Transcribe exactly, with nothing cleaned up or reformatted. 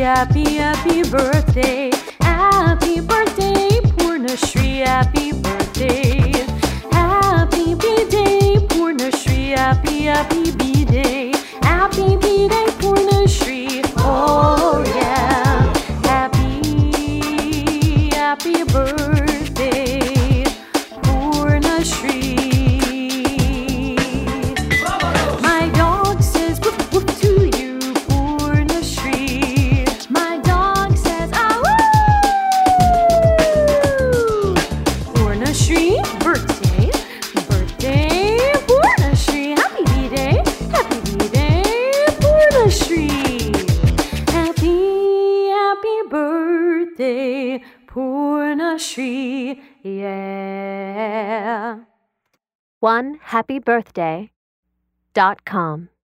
happy, happy birthday. Happy birthday, Purnashri, happy birthday. Happy B-Day, Purnashri, happy, happy B-Day. Happy B-Day, Purnashri, oh yeah. Happy, happy birthday, Purnashri. My dog says woof woof to you, Purnashri. My dog says ah woo. Purnashri, birthday, birthday, Purnashri. Happy B-Day, happy B-Day, Purnashri. Happy, happy birthday, Purnashri, yeah. one happy birthday dot com